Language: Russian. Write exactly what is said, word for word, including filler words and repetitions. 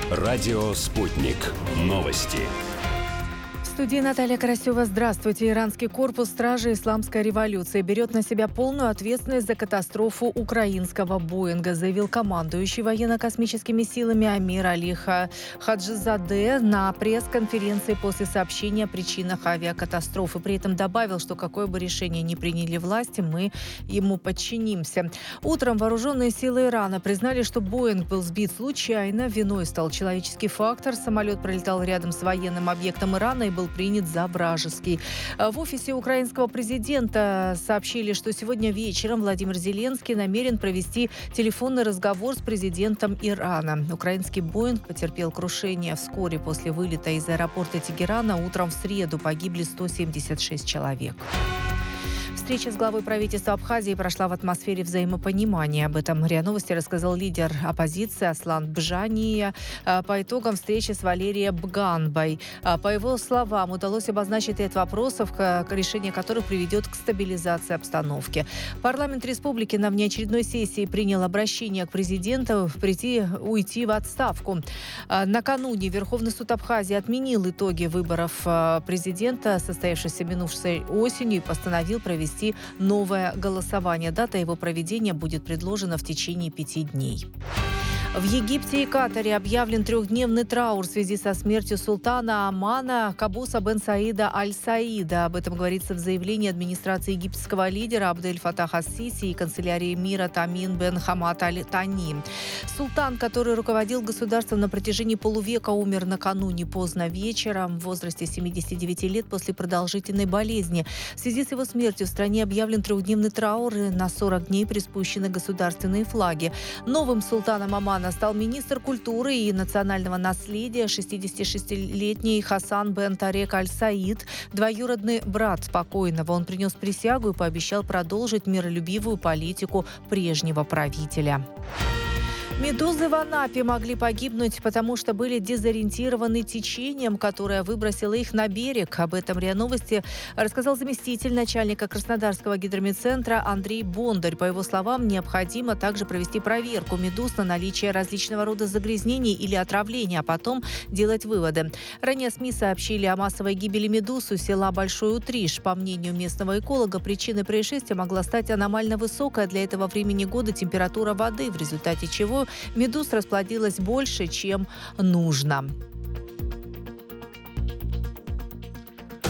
Радио «Спутник». Новости. В студии Наталья Карасева. Здравствуйте. Иранский корпус стражи исламской революции берет на себя полную ответственность за катастрофу украинского «Боинга», заявил командующий военно-космическими силами Амир Али Хаджизаде на пресс-конференции после сообщения о причинах авиакатастрофы. При этом добавил, что какое бы решение ни приняли власти, мы ему подчинимся. Утром вооруженные силы Ирана признали, что «Боинг» был сбит случайно. Виной стал человеческий фактор. Самолет пролетал рядом с военным объектом Ирана и был принят за вражеский. В офисе украинского президента сообщили, что сегодня вечером Владимир Зеленский намерен провести телефонный разговор с президентом Ирана. Украинский «Боинг» потерпел крушение вскоре после вылета из аэропорта Тегерана. Утром в среду погибли сто семьдесят шесть человек. Встреча с главой правительства Абхазии прошла в атмосфере взаимопонимания. Об этом РИА Новости рассказал лидер оппозиции Аслан Бжания по итогам встречи с Валерием Бганбой. По его словам, удалось обозначить ряд вопросов, решение которых приведет к стабилизации обстановки. Парламент республики на внеочередной сессии принял обращение к президенту прийти, уйти в отставку. Накануне Верховный суд Абхазии отменил итоги выборов президента, состоявшихся минувшей осенью, и постановил провести новое голосование. Дата его проведения будет предложена в течение пяти дней. В Египте и Катаре объявлен трехдневный траур в связи со смертью султана Омана Кабуса бен Саида аль-Саида. Об этом говорится в заявлении администрации египетского лидера Абдель Фатаха ас-Сиси и канцелярии мира Тамин бен Хамад аль-Тани. Султан, который руководил государством на протяжении полувека, умер накануне поздно вечером в возрасте семидесяти девяти лет после продолжительной болезни. В связи с его смертью в стране объявлен трехдневный траур и на сорок дней приспущены государственные флаги. Новым султаном Омана стал министр культуры и национального наследия шестидесятишестилетний Хасан бен Тарек аль-Саид, двоюродный брат покойного. Он принес присягу и пообещал продолжить миролюбивую политику прежнего правителя. Медузы в Анапе могли погибнуть, потому что были дезориентированы течением, которое выбросило их на берег. Об этом РИА Новости рассказал заместитель начальника Краснодарского гидрометцентра Андрей Бондарь. По его словам, необходимо также провести проверку медуз на наличие различного рода загрязнений или отравления, а потом делать выводы. Ранее СМИ сообщили о массовой гибели медуз у села Большой Утриш. По мнению местного эколога, причиной происшествия могла стать аномально высокая для этого времени года температура воды, в результате чего медуз расплодилось больше, чем нужно.